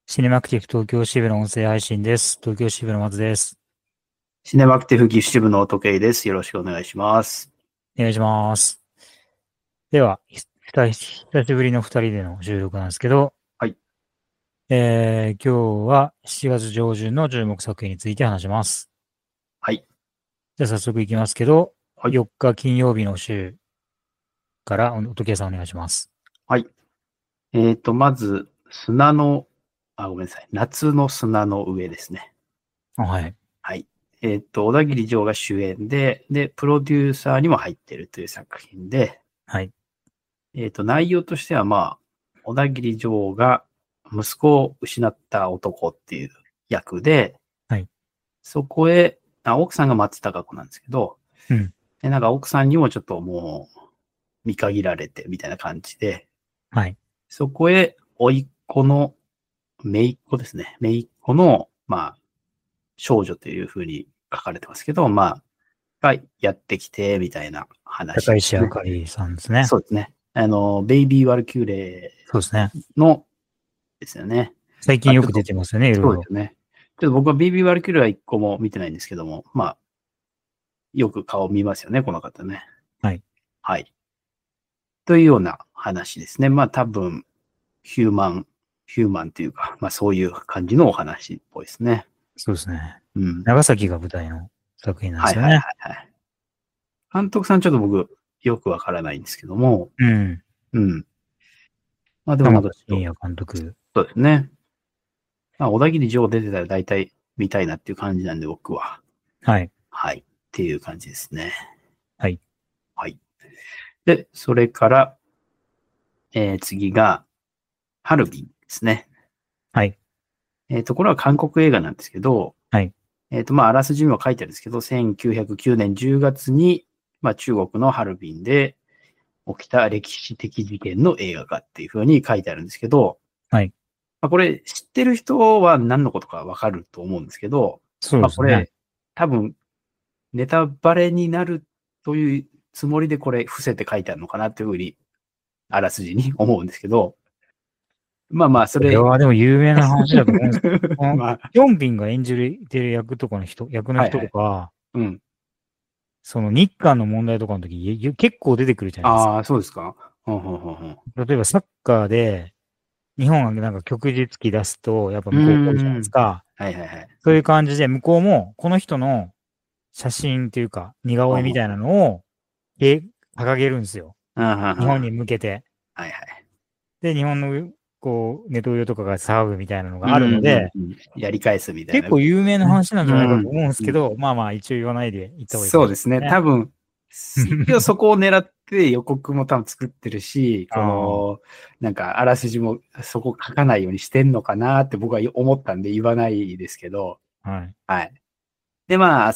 シネマクティブ東京支部の音声配信です。東京支部の松です。 シネマクティブ岐阜支部の時計です。よろしくお願いします。 お願いします。では、久しぶりの2人での収録なんですけど、 はい。 今日は7月上旬の注目作品について話します。 はい。 じゃあ早速いきますけど、 はい。 4日金曜日の週から時計さんお願いします。 はい。まず、ごめんなさい。夏の砂の上ですね。 はい。 はい。小田切丈が主演で、プロデューサーにも入っているという作品で、 はい。 内容としては、小田切丈が息子を失った男っていう役で、 はい。 そこへ、奥さんが松たか子なんですけど、 うん。 なんか奥さんにもちょっともう見限られてみたいな感じで、 はい。 そこへ、甥っ子の、姪っ子ですね。姪っ子の、少女というふうに書かれてますけど、がやってきて、みたいな話高石あですね。 かりさんですね。 そうですね。ベイビー・ワルキューレそうですね。 のですよね。 最近よくちょっと、 出てますよね、いろいろ。 そうですよね。ちょっと僕はベイビー・ワルキューレは一個も見てないんですけども、よく顔見ますよね、この方ね。 はい。 はい。というような話ですね。多分、ヒューマンというか、そういう感じのお話っぽいですね。 そうですね。 うん。 長崎が舞台の作品なんではいはいすよね。 はいはい。監督さんちょっと僕、よくわからないんですけども、 うん。 うん。でも玉なんかちょっと、 田真也監督。 そうですね。小田切城出てたら大体見たいなっていう感じなんで、僕は。 はい。 はい。っていう感じですね。 はい。 はい。で、それから、次が、ハルビンですね。 はい。 これは韓国映画なんですけど、 はい。 あらすじにも書いてあるんですけど、1909年10月に、中国のハルビンで起きた歴史的事件の映画化っていうふうに書いてあるんですけど、 はい。 これ知ってる人は何のことかわかると思うんですけど、 そうですね。 これ多分ネタバレになるというつもりでこれ伏せて書いてあるのかなというふうに、あらすじに思うんですけど、それ、 これはでも有名な話だと思うんですけど、このまあ、 ヒョンビンが演じてる役とかの人、役の人はいはい。 とか、 うん。 その日韓の問題とかの時、結構出てくるじゃないですか。 ああ、そうですか。ほんほんほんほん。 例えばサッカーで、日本がなんか局日期出すと、やっぱうー向こう来るじゃないですん。 か。 はいはいはい。 そういう感じで、向こうも、この人の写真っていうか、似顔絵みたいなのを、掲げるんですよ。日本に向けて。 はいはい。 で、日本の、こう、ネトウヨとかが騒ぐみたいなのがあるうんので、 うんうん。やり返すみたいな。 結構有名な話なんじゃないかとうん。 思うんですうん。 けど、一応言わないで言った方がいいかもしそうですね。 れない多分、 ですね。 一応そこを狙って予告も多分作ってるし、 あなんかあらすじもそこ書かないようにしてんのかなって僕は思ったんで言わないですけど、 あ、はい。 はい。で、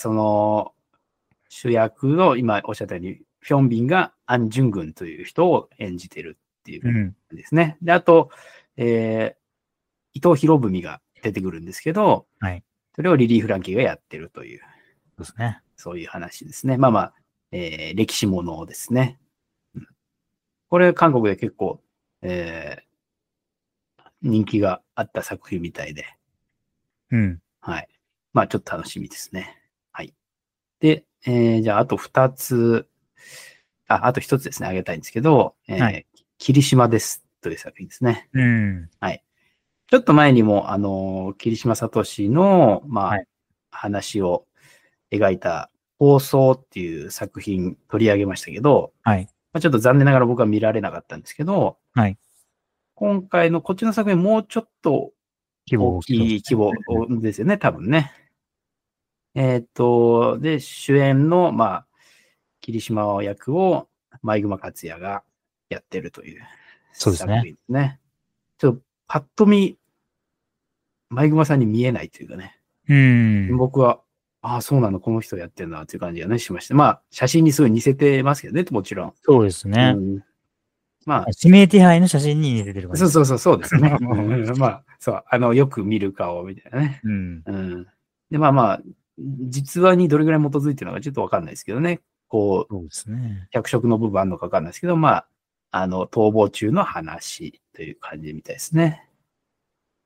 主役の今おっしゃったように、ヒョンビンがアン・ジュングンという人を演じてるっていううん。 ですね。で、あと、伊藤博文が出てくるんですけど、 はい。 それをリリー・フランキーがやってるという、 そうですね。 そういう話ですね。歴史ものですね。これ、韓国で結構、人気があった作品みたいで、 うん。 はい。ちょっと楽しみですね。はい。で、じゃあ、あと2つ、あと1つですね、あげたいんですけど、 はい。 霧島ですという作品ですね。 うん。 はい。ちょっと前にも、霧島聡の、 はい。 話を描いた放送っていう作品取り上げましたけど、 はい。 ちょっと残念ながら僕は見られなかったんですけど、 はい。 今回のこっちの作品もうちょっと規模大大きそうですきい規模ね。 ですよね、多分ね。で、主演の、霧島役を前熊克也がやってるという作そうですね。 品ですね。ちょっとパッと見、前熊さんに見えないというかね。 うん。 僕は、ああ、そうなの、この人やってるな、という感じがね、しました。写真にすごい似せてますけどね、もちろん。 そうですね。 うん。ま指名手配の写真に似せてる感じですか？ そうですよね。そう、よく見る顔みたいなね。 うん。 うん。で、実話にどれぐらい基づいてるのかちょっとわかんないですけどね。こう、 そうですね。 脚色の部分あるのかわかんないですけど、逃亡中の話という感じみたいですね。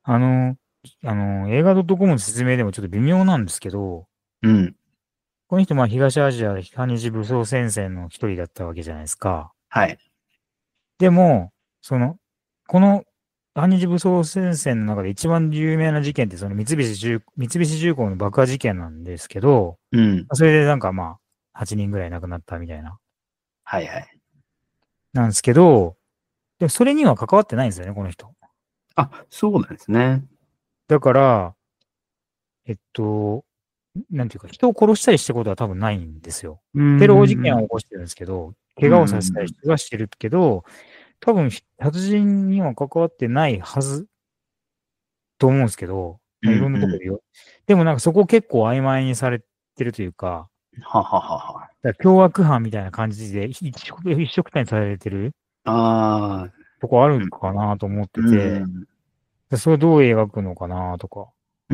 映画 .com の説明でもちょっと微妙なんですけど、 うん。 この人、まあ、東アジア反日武装戦線の一人だったわけじゃないですか。 はい。 でも、この反日武装戦線の中で一番有名な事件って、三菱重工の爆破事件なんですけど、 うん。 それでなんかまあ、8人ぐらい亡くなったみたいな、 はいはい。 なんですけど、でもそれには関わってないんですよね、この人。 あ、そうなんですね。 だから、えっと、なんていうか、人を殺したりしたことは多分ないんですよ。 うーテロ事件をん。 起こしてるんですけど、 う怪我をさせたりん。 はしてるけど、多分、殺人には関わってないはずと思うんですけど、まあ、いろうん。うん。 んなところででもなんかそこ結構曖昧にされてるというか、 はははは。 だから凶悪犯みたいな感じで一緒くたにされてるああ。 とこあうん。 るかなと思ってうて、 ん。 でそれをどう描くのかなとか。 うん。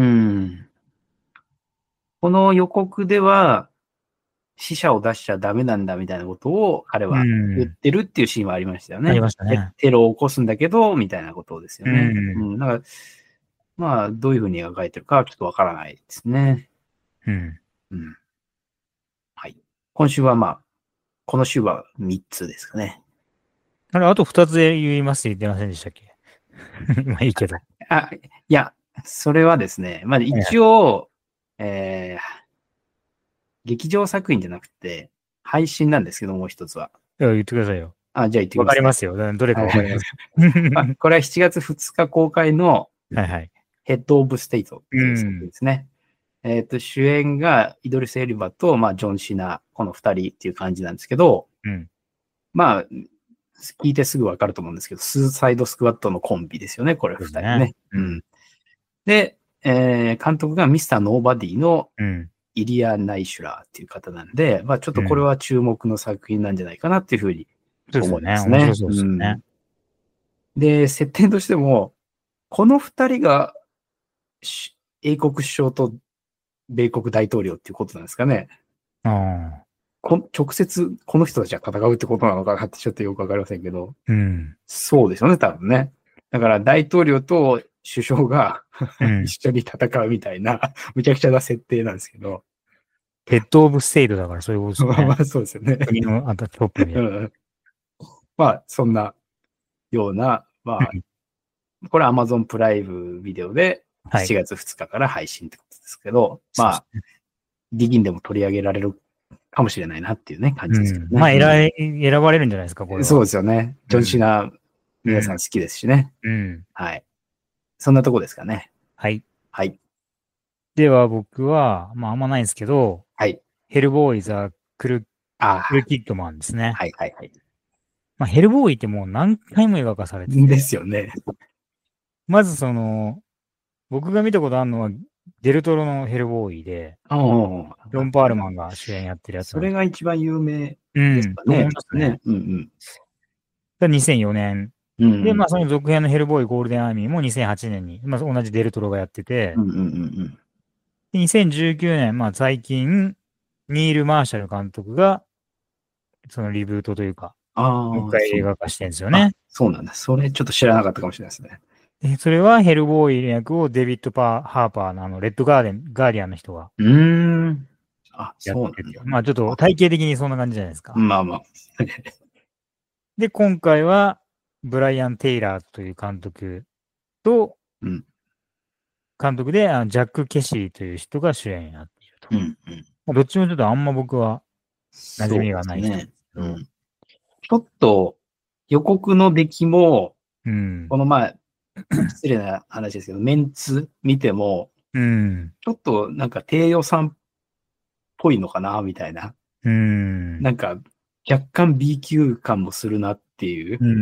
この予告では、死者を出しちゃダメなんだみたいなことを彼うは言っん。 てるっていうシーンはありましたよありね。 ましたね。 テロを起こすんだけど、みたいなことですようね。うん。 ん。だから、まあ、どういうふうに描かれてるかはちょっとわからないですね。 うん。 うん。はい。今週はまあ、この週は3つですかね。 あれ、あと2つで言いますって言ってませんでしたっけ？まあいいけど。 あ、いや、それはですね、まあはいはい。 一応、劇場作品じゃなくて、配信なんですけども、う一つは。 いや言ってくださいよ。 あ、じゃあ言ってきわますね。 かりますよ。どれかはい。 わかります。 あ、これは7月2日公開のはいはい。 ヘッド・オブ・ステイトっうていう作品ん。 ですね。主演がイドリス・エルバと、まあ、ジョン・シナ、この二人っていう感じなんですけど、 うん。 まあ、聞いてすぐわかると思うんですけど、スーサイド・スクワットのコンビですよね、これそうですね。 二人ね。 うん。 うん。で、監督がミスター・ノーバディのうん。 イリア・ナイシュラーっていう方なんで、まあちょっとこれうん。 は注目の作品なんじゃないかなっていうふうに思いまそうですよね。 すね。 面白そうでうすよね。 ん。で、設定としても、この二人が英国首相と米国大統領っていうことなんですかね。 ああ。 直接この人たちが戦うってことなのかなってちょっとよくわかりませんけど、 うん。 そうですよね、多分ね。だから大統領と首相がうん。 一緒に戦うみたいな、むちゃくちゃな設定なんですけど。 ヘッドオブステイトだからそういうことですよね。 まあそうですよね。 国のあとトップみたいうん、まあそんなような、まな。 あ、これ Amazon プライムビデオではい。 7月2日から配信ってことですけど、まあ、 そうですね。 ディギンでも取り上げられるかもしれないなっていうね、感じですけどうん。まあ、 ね。 選ばれるんじゃないですか、これそうは。 ですよね。ジョン・シうん。 ナ、 うん。 皆さん好きですしね。 うん。 はい。そんなとこですかね。 はい。 はい。 では僕は、まああんまないんですけど、 はい。 ヘルボーイザ・クルああ、 キッドマンですね。 はいはいはい。 まあヘルボーイってもう何回も描かされてでて、 すよね。 まず僕が見たことあるのは、デルトロのヘルボーイで、 おー、 ロン・パールマンが主演やってるやつそれなんです。 が一番有名うん、と思ですかね、 いますね。 きっとね。うんが2004年。 うん。うんうで、まん。 あその続編のヘルボーイゴールデンアーミーも2008年に、まあ同じデルトロがやってて、 うんうんうんで2019年、まあ最近、ニール・マーシャル監督が、そのリブートというか、もう一ああ、 回映画化してるんですよあ、 ね。 そうなんだ。それちょっと知らなかったかもしれないですね。 で、それはヘルボーイの役をデビッド・ハーパーのレッドガーディアンの人がうーん。あ、 やっそうなんだ。 てて、まあちょっとあ、 体系的にそんな感じじゃないですか。 まあまあ。 で、今回は、ブライアン・テイラーという監督と、 うん、 監督で、ジャック・ケシーという人が主演になっていると。 うん、うん。 まあどっちもちょっとあんま僕は馴染みそうでがない人なんですね。 すけど、 うん。ちょっと予告の出来も、 うん、 この前、失礼な話ですけど、メンツ見ても、 うん、 ちょっとなんか低予算っぽいのかな、みたいな。 うん、 なんか、若干 B 級感もするなっていう。 うん、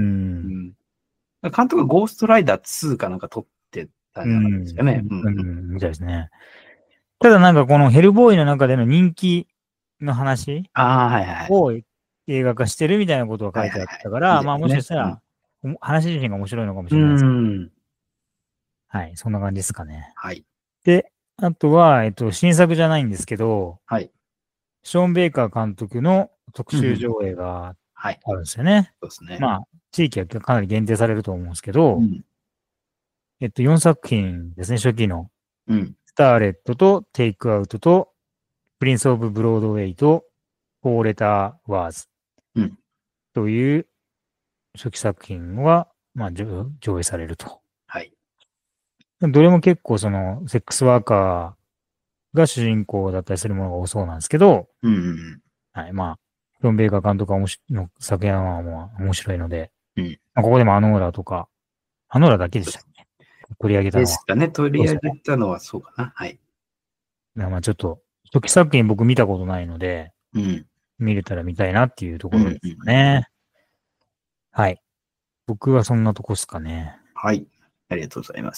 うん。監督がゴーストライダー2かなんか撮ってたんうじゃなかったですかん、 ね。うん、 うん、みたいですね。ただなんかこのヘルボーイの中での人気の話ああ、はいはい。 を映画化してるみたいなことが書いてあっはいはいはい。 たから、まあもしかみたいですね。 したら、話自身が面白いのかもしうれないです。 ん。 はい、そんな感じですかね。 はい。 で、あとは、新作じゃないんですけど、 はい。 ショーン・ベイカー監督の特うんうん。 集上映がはい。 あるんですよね。 そうですね。 まあ、地域はかなり限定されると思うんですけど、 うん。 4作品ですね、初期の。 うん。 スターレットとテイクアウトと、プリンス・オブ・ブロードウェイと、フォーレター・ワーズうん。 という初期作品は、まあ、上映されると。 はい。 どれも結構その、セックスワーカーが主人公だったりするものが多そうなんですけど、 うんうんはい、まあ、ジョン・ベイカー監督の作品はもう面白いので、 うん。うん。 まあ、ここでもアノーラとか、アノーラだけでしたっけ取り上げたのは。 ですかね。取り上そうですね。 げたのはそうかな。はい。 まあちょっと、初期作品僕見たことないので、 うん。 見れたら見たいなっていうとうんうんころですかね。はい。僕はそんなとこですかね。 はい。ありがとうございます。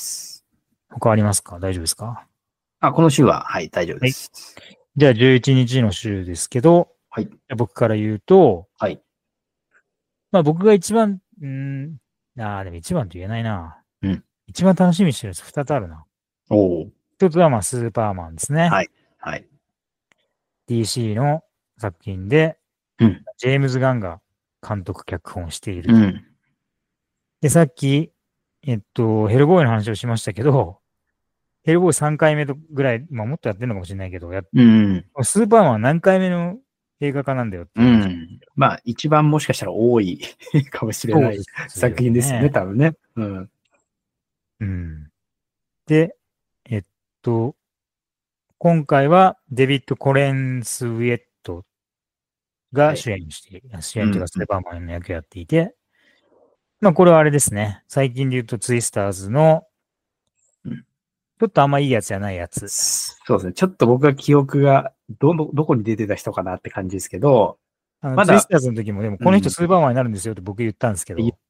他ありますか？大丈夫ですか？ あ、この週は、はい、大丈夫ではい。 す。 じゃあ11日の週ですけど、 はい。 僕から言うと、 はい。 まあ僕が一番、でも一番と言えないな。 うん。 一番楽しみにしてるやつ二つあるな。 おー。 一つはまあスーパーマンですね。 はい。はい。 DC の作品で、 うん。 ジェームズ・ガンが監督脚本していると。 うん。 で、さっき、ヘルボーイの話をしましたけど、ヘルボーイ3回目ぐらい、まあもっとやってるのかもしれないけど、 うん。 スーパーマンは何回目の映画化なんだよってういう話。 ん。まあ、一番もしかしたら多いかもしれないそうですよ作品ですよね、 ね。 多分ね。うん。 うん。で、えっと、今回はデビッド・コレンスウェットがはい。 主演している、主演というかうん。 スーパーマンの役をやっていて、まあこれはあれですね。最近で言うとツイスターズの、 うん。 ちょっとあんまいいやつじゃないやつ。 そうですね。ちょっと僕は記憶がどこに出てた人かなって感じですけど、まだ、 ツイスターズの時も、でもこの人うん。 スーパーマンになるんですよって僕言ったんですけいど、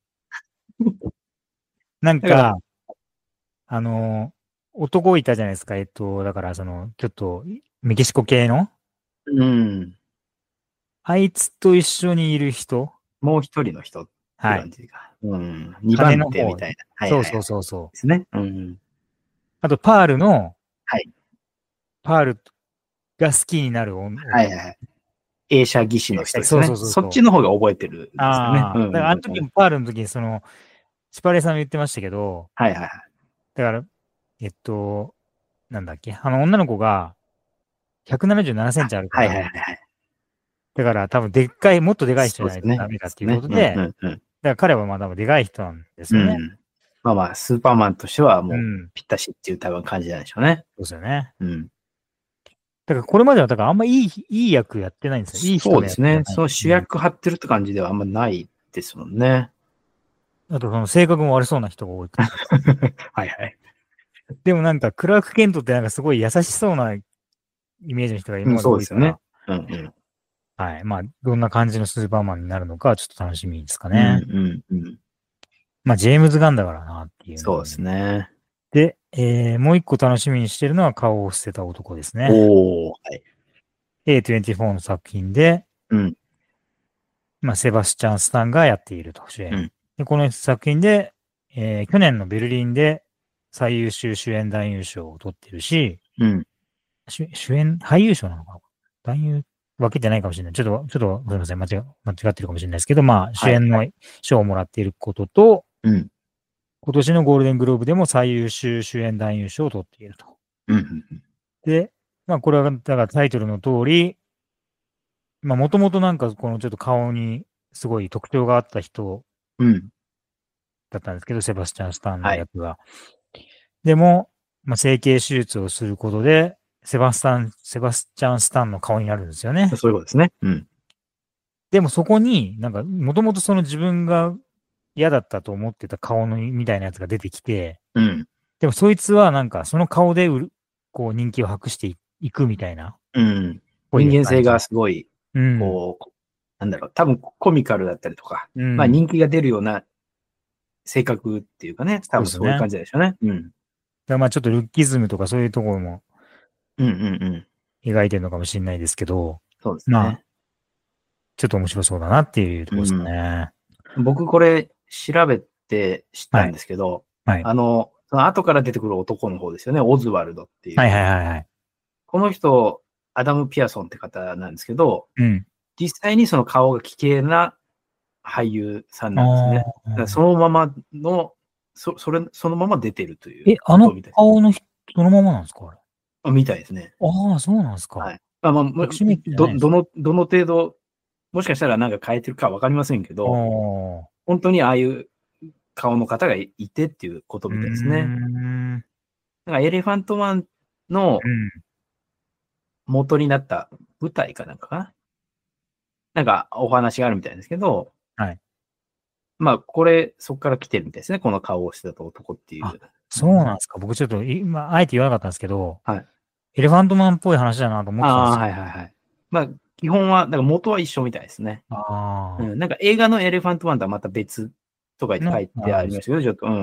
なんだから、 か、あの、男いたじゃないですか。だからその、ちょっと、メキシコ系の、 うん。 あいつと一緒にいる人、 もう一人の人ってはい。 感じか。うん。二番金の方。 手みたいな。はいはいはい。 そうそうそうそう。 ですね。うん。 あと、 はい。 パールが好きになるはいはいはい。映写技師の人ですそうそね。 うそうそう。 そっちの方が覚えてるんですよね。 ああ、 うんうんだからあのうん。 時もパールの時にその、シパレさんも言ってましたけど、 はいはいはい。 だから、えっと、なんだっけ、女の子が177センチあるかはいはいら、 はいはい。 だから多分でっかい、もっとでかい人じゃないとそうですね。 ダメだっていうこですね。うんとで、 うんうん。 だから彼はまあ多分でかい人なんですよね。 うん。まあまあ、スーパーマンとしてはもううん。 ぴったしっていう多分感じなんでしょうね。 そうですよね。 うん。 だからこれまではだからあんまいい役やってないんですよ。いい人のそうですね。 役じゃない。 その主役張ってるって感じではあんまないですもんね。 あとその性格も悪そうな人が多いから。 はいはい。 でもなんかクラーク・ケントってなんかすごい優しそうなイメージの人がうん、 今までそうですよね。 多いから、 うんはい。まあ、どんな感じのスーパーマンになるのかちょっと楽しみですかうん。 ね。 うんうんうん。 まあ、ジェームズ・ガンだからなっていうのそうですね。 で、もう一個楽しみにしてるのは顔を捨てた男ですね。 おー、はい。 A24 の作品で、 うん、 まあ、セバスチャン・スタンがやっていると、主演。 うん、 で、この作品で、去年のベルリンで最優秀主演男優賞を取ってるし、 うん。 主演、俳優賞なのかな男優分けてないかもしれない。ちょっと、すみません、間違ってるかもしれないですけど、まあ、主はい、 演のはい。 賞をもらっていることと、 うん、 今年のゴールデングローブでも最優秀主演男優賞を取っていると。 うん、うん。 で、まあ、これは、だからタイトルの通り、まあ、もともとなんかこのちょっと顔にすごい特徴があった人うん。 だったんですけど、セバスチャン・スタンのはい。 役が。でも、まあ、整形手術をすることで、セバスチャン・スタンの顔になるんですよね。 そういうことですね。うん。 でもそこに、なんか、もともとその自分が嫌だったと思ってた顔のみたいなやつが出てきて、 うん。 でもそいつはなんかその顔でこう人気を博していくみたいな、 うん。 ぽい感じ。 人間性がすごい、 うん。 こう、なんだろう、多分コミカルだったりとか、まあうん。 人気が出るような性格っていうかね、多分そういうそうですね。 感じでしょうね。うん。 だからまあちょっとルッキズムとかそういうところもうんうんうん。 描いてるのかもしれないですけど、 そうですまあ、 ね。 ちょっと面白そうだなっていうところですかうん。 ね。 僕これ調べて知ったんはい。 ですけど、 はい。 その後から出てくる男の方ですよね。オズワルドっていう。 はいはいはいはい。 この人、アダム・ピアソンって方なんですけど、 うん。 実際にその顔が奇麗な俳優さんなんですね。だからああ。 そのままのそのまま出てるというあのことみたいです。 顔の人、そのままなんですかあれ。 みたいですね。 ああ、そうなんですか。 はい。まあ、 特殊メイクじゃないんですか。 どの程度、もしかしたらなんか変えてるかわかりませんけああ、 ど、本当にああいう顔の方がいてっていうことうーみたいですね。 ん、 なんかエレファントマンのうん、 元になった舞台かなんかかな。なんかお話があるみたいですけど、 はい。 まあ、そこから来てるみたいですね。この顔をしてた男っていあ、 う。 そうなんですか。僕ちょっと今、あえて言わなかったんですけど、 はい。 エレファントマンっぽい話だなと思ってたんでああ、 すよ。 はいはいはい。まあ、基本は、だから元は一緒みたいですね。 ああ、 なんか映画のエレファントマンとはまた別とか書いてあれです。 ありましたけど、ちょっと、うん。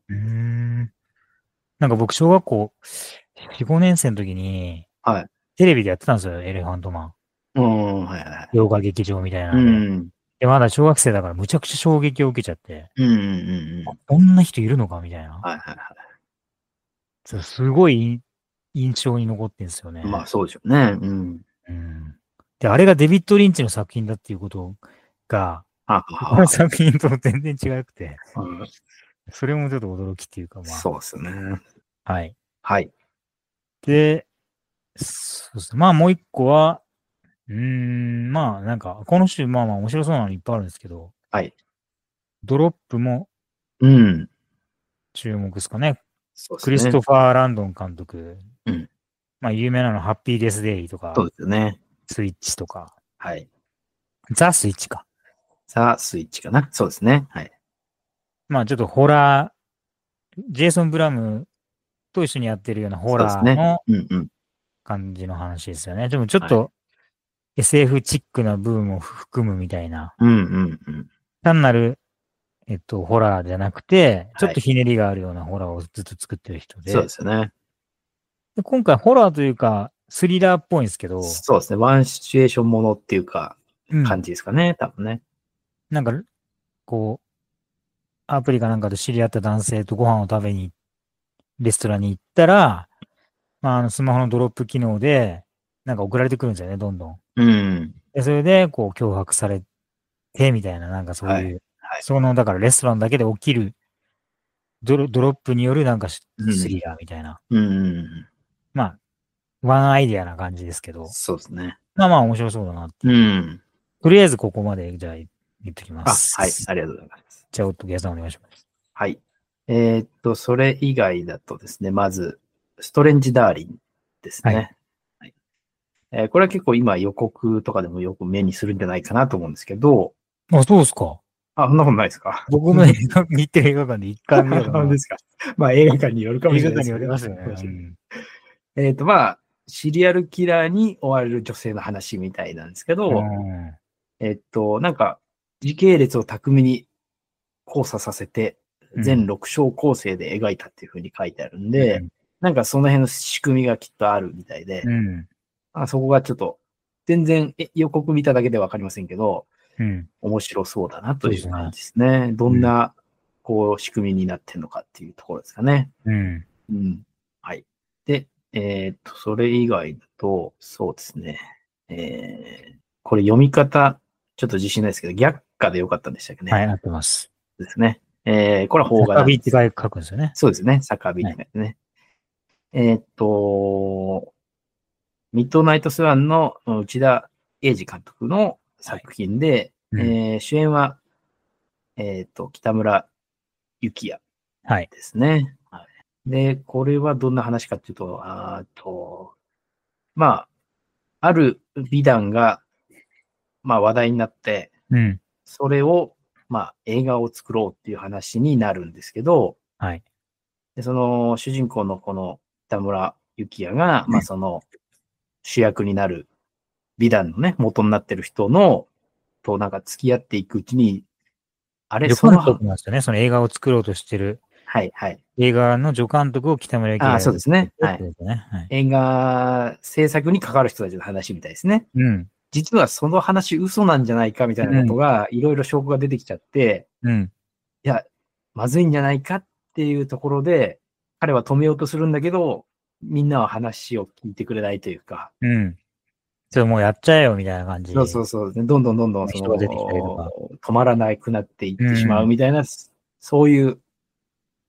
うーん。なんか僕、小学校4、5年生の時に、 はい。 テレビでやってたんですよ、エレファントマン。 うん、はいはい。 洋画劇場みたいなうので。 ん。 で、まだ小学生だからむちゃくちゃ衝撃を受けちゃって、 うん、うん、うん。 こんな人いるのかみたいな。 はいはいはすごい印象に残ってんですよい。まあ、 ね。 そうでしょうね。うん。 うん。で、あれがデビッド・リンチの作品だっていうことが、 は他のは作品と全然違くて、 は。うん、 それもちょっと驚きっていうか、まあ、 そうですね。 はい。 はい。 で、そうですね。まあもう一個は、まあなんか、この週、まあまあ面白そうなのいっぱいあるんですけど、 はい。 ドロップもうん。 注目ですかね。 そうですね。 クリストファー・ランドン監督。 うん。 まあ有名なのハッピーデスデイとそうか、 ですよね。 スイッチとか、 はい。 ザ・スイッチか。 さあ、スイッチかな。そうですね。はい。 まあちょっとホラー、ジェイソン・ブラムと一緒にやってるようなホそうですね。 ラーのうんうん。 感じの話ですよね。でもちょっはい。 と SF チックな部分も含むみたいな。 うんうんうん。 単なる、ホラーじゃなくて、ちょっはい。 とひねりがあるようなホラーをずっと作ってる人そうでで、 すよね。 で今回ホラーというか、スリラーっぽいんですけど、 そうですね。ワンシチュエーションものっていうか、感うん。 じですかね。多分ね。 なんか、こう、アプリかなんかで知り合った男性とご飯を食べに、レストランに行ったら、まあ、スマホのドロップ機能で、なんか送られてくるんですよね、どんどん。 うん。 で、それで、脅迫されて、みたいな、なんかそうはい。 いう、 はい。 だからレストランだけで起きるドロップによるなんかうん。 スリラーみたいな。 うん。 まあ、ワンアイディアな感じですけど、 そうですね。 まあまあ面白そうだなってういう。 ん。 とりあえずここまで、じゃあ言ってきまあ、はい。 す。 ありがとうございます。 じゃあ、ゲスさんお願いします。 はい。それ以外だとですね、まず、ストレンジ・ダーリンですはい。 ね。はい。これは結構今予告とかでもよく目にするんじゃないかなと思うんですけど、 あ、そうですか。 あ、そんなことないですか。 僕も映画見てる映画館で一回見たかな。 本当ですか。まあ映画館によるかも映画館にしれないですけどね。 よりますよね。 もしれないうん。 まあ、シリアルキラーに追われる女性の話みたいなんですけうど、 ん。 なんか、時系列を巧みに交差させて、 うん。 全6章構成で描いたっていう風に書いてあるんで、 うん。 なんかその辺の仕組みがきっとあるみたいで、 うん。 そこがちょっと、全然予告見ただけでわかりませんけど、 うん。 面白そうだなとそうですね。 いう感じですね。どうん。 んな、仕組みになってるのかっていうところですかね。 うん。 うん。はい。で、それ以外だと、そうですね。これ読み方、ちょっと自信ないですけど、逆化でよかったんでしたっけね。 はい、合ってます。 ですね。これは邦画坂なんです。 火って書くんですよね。 そうですね。坂火っはい。 て書いてね。えーっと、ミッドナイトスワンの内田英二監督のはい。 作品で、 うん。 主演は、北村幸也はい。 ですね。はい。で、これはどんな話かっていうと、まあ、ある美談が、まあ話題になって、 うん。 それを、まあ映画を作ろうっていう話になるんですけど、 はい。 でその主人公のこの北村幸也が、まあその主役になる美談のね、元になってる人の、となんか付き合っていくうちに、あれ、 助監督なんですよね。その映画を作ろうとしてる。 はいはい。 映画の助監督を北村明そうがですね。 やってっはい。 てことですね。はい。 映画制作に関わる人たちの話みたいですね。 うん。 実はその話嘘なんじゃないかみたいなうん。 ことが、いろいろ証拠が出てきちゃって、 うん。 いや、まずいんじゃないかっていうところで、彼は止めようとするんだけど、みんなは話を聞いてくれないというか、 うん。もうやっちゃえよ、みたいな感そうそじうそう、どんどんどんどん人が出てきたりとか。 止まらなくなっていってしまううん。 みたいな、そういう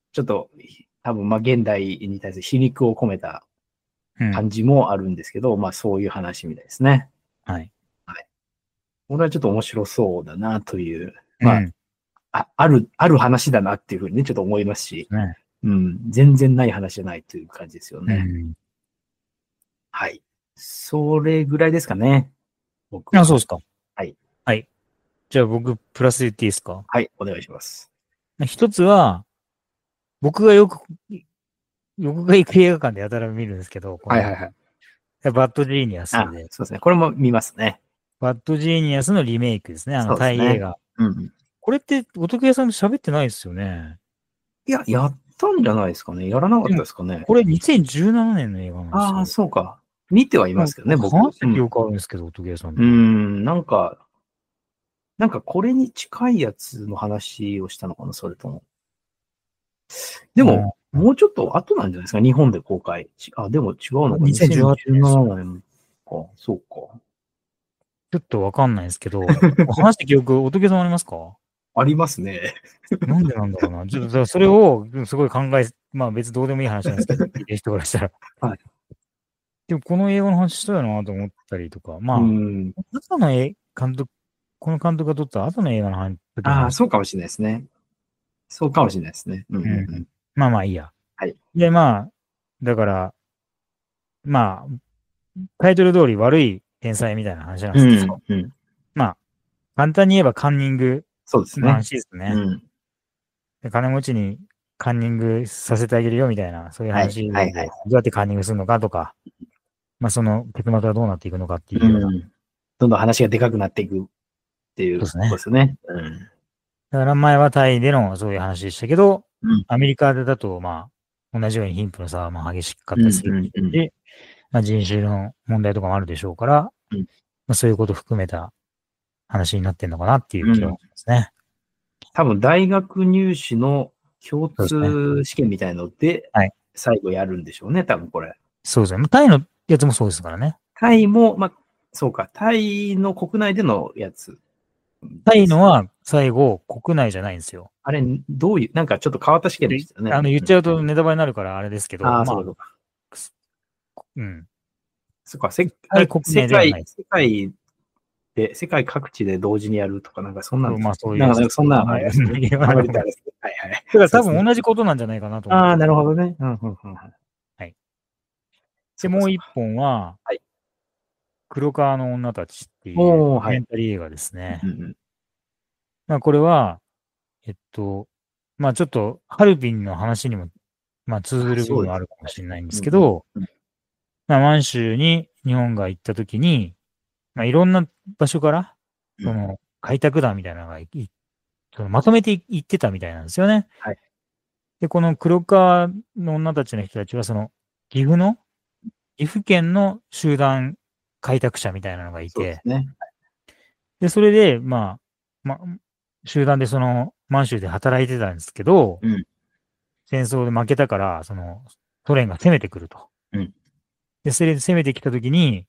ちょっと、多分、まあ、現代に対する皮肉を込めたうん。 感じもあるんですけど、まあ、そういう話みたいですね。 はい。 はい。これはちょっと面白そうだな、という、まうん。 あ、ある話だなっていうふうにね、ちょっと思いますし、 ね。 うん、全然ない話じゃないという感じですよね。 うん。 はい。それぐらいですかね。僕あ、 は。 そうですか。 はい。 はい。じゃあ僕、プラス言っていいですか？ はい。お願いします。 一つは、僕が僕が行く映画館でやたら見るんですけど、この、 はいはいはい。 バッドジーニアスあ、 で、 そうですね。これも見ますね。 バッドジーニアスのリメイクですね。 そうですね。 タイ映画。 うん。 これって、お得屋さんと喋ってないですよね。 いや、やったんじゃないですかね。やらなかっでも、 たですかね。 これ2017年の映画なんですああ、 よ。 そうか。見てはいますけどね、僕。 話した記うん。 憶あるんですけど、お得屋さんと。 なんかこれに近いやつの話をしたのかな、それとも。でも、もうちょっと後なんじゃないですか、日本で公開。でも違うのか、 2018年です。 2017年か。そうか。 ちょっとわかんないですけど、話した記憶、おとけさんありますか？ ありますね。 なんでなんだろうな。ちょっと、だからそれを、すごいまあ別どうでもいい話なんですけど、聞いてる人からしたら。 はい。 でもこの映画の話したよなと思ったりとか、 うまん。 あ、後の監督、この監督が撮った後の映画の時のああ、 話。 そうかもしれないですね。そうかもしれないですね。うんうんうん。 うん。 まあまあいいや。 はい。 で、まあ、だから、まあ、タイトル通り悪い天才みたいな話なんですけど、 うんうん。 まあ、簡単に言えばカンニングのそうですね。 話ですね。 うん。 で金持ちにカンニングさせてあげるよみたいな、そういうはい。 話で、 はいはい。 どうやってカンニングするのかとか、まあその結末はどうなっていくのかっていうような。 うん。どんどん話がでかくなっていくっていうこそうですね。 とですよね。うん。 だから前はタイでのそういう話でしたけど、 うん。 アメリカでだとまあ、同じように貧富の差はまあ激しかっうんたりするうんうん。 し、まあ人種の問題とかもあるでしょうから、 うん。 まあそういうことを含めた話になってんのかなっていううん。 気はしますね。 多分大学入試の共そうですね。 通試験みたいので、 はい。 最後やるんでしょうね、多分これ。 そうですね。タイのやつもそうですからね。 タイも、まあ、そうか、タイの国内でのやつタです。 イのは最後国内じゃないんですよ。 あれ、どういう、なんかちょっと変わった試験でしたよね。 言っうん。 ちゃうとネタバレになるからあれですけど、 ああ、 まあ、 そうか、そうか。 うん。 そうか、 タイ国内ではない。 世界各地で同時にやるとか、なんかそんなんでしたっけ。 まあそういう、 なんかそんなあまり、 んありますね。 言わあない方がいい。 まりあれですね。はいはい。 だから多そうですね。 分同じことなんじゃないかなと思っああ、 て。 なるほどね。うん、うん、うん。 はい。で、 そうか、 もう一そうか。 本は、 はい。 黒川の女たちっていうおー、 ドキュメはい。 ンタリー映画ですね。 うんうん。 まあこれは、えっと、まあちょっとハルビンの話にも、まあ通ずる部分はあそうでするかもしれないんでね。うんうんすけど、 うん。 まあ満州に日本が行った時に、まあいろんな場所から、 うん。 開拓団みたいなのがそのまとめて行ってたみたいなんですよね。 はい。 で、この黒川の女たちの人たちは、岐阜県の集団開拓者みたいなのがいて、 そうですね。 で、それで、集団で満州で働いてたんですけど、 うん。 戦争で負けたから、ソ連が攻めてくると。 うん。 で、それで攻めてきたときに、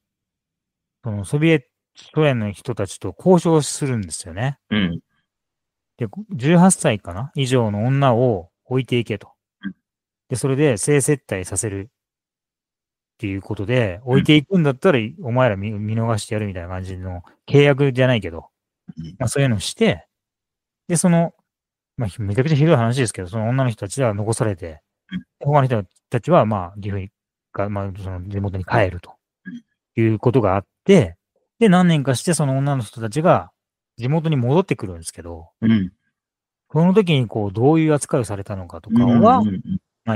ソ連の人たちと交渉するんですよね。 うん。 で、18歳かな以上の女を置いていけと。で、それで性接待させるっていうことで、 うん。 置いていくんだったら、お前ら見逃してやるみたいな感じの契約じゃないけど、 うん。 まあそういうのをして、で、まあめちゃくちゃひどい話ですけど、その女の人たちは残されて、他の人たちはまあ岐阜まあその地元に帰るということがあって、で、何年かしてその女の人たちが地元に戻ってくるんですけど、 うん。 その時にどういう扱いをされたのかとうん。 かは、 うん。 まあ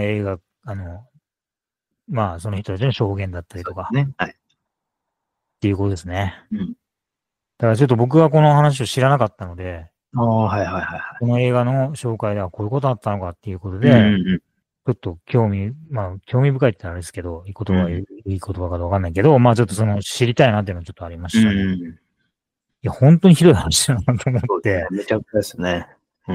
まあその人たちの証言だったりとか、 そうですね。はい。 っていうことですね。 うん。 だからちょっと僕はこの話を知らなかったので、 ああ、はいはいはいはこの映画の紹介ではこういうことだったのかっていうことい。うんで、 うんちょっと興味深いって言ったらあれですけど、 うん。 いい言葉かわかんないけど、まあちょっと知りたいなっていうのはちょっとありまうん。 したね。 うん。 いや、本当にひどい話だなと思っそうですね。 て、 めちゃくちゃですね。うん。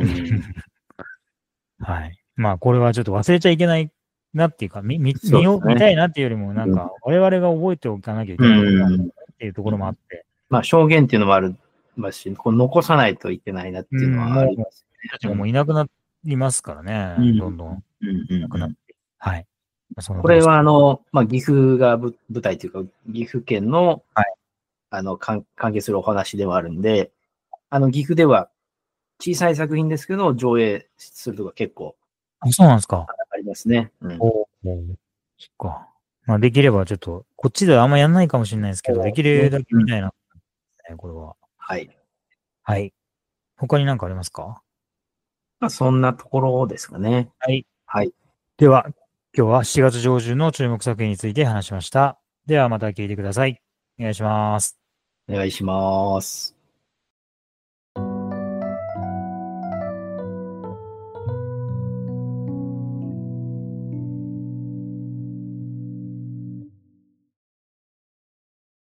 はい。まあこれはちょっと忘れちゃいけないなっていうか、見そうですね。 たいなっていうよりも、なんうん。 か、我々が覚えておかなきゃいうけないことなんだん。 っていうところもあって、 まあ、証言っていうのもあるますし、こう残さないといけないなっていうのうん、もう、 はありますたちがもうね。 いなくなっりますからね。 うん。 どんどんうんうんなくなって。はい。そんなこれとこです。 はまあ、岐阜が舞台というか、岐阜県の、 はい。 関係するお話ではあるんで、岐阜では小さい作品ですけど、上映するとか結構あ、そうなんですか。 ありますね。うん。 おー、そっか。まあ、できればちょっと、こっちではあんまやんないかもしれないですけど、できね。 るだけうん。 見たいな、ね、これは。 はい。 はい。他に何かありますか？ まあ、そんなところですかね。 はい。 はい。 では、今日は7月上旬の注目作品について話しました。ではまた聞いてください。お願いします。 お願いします。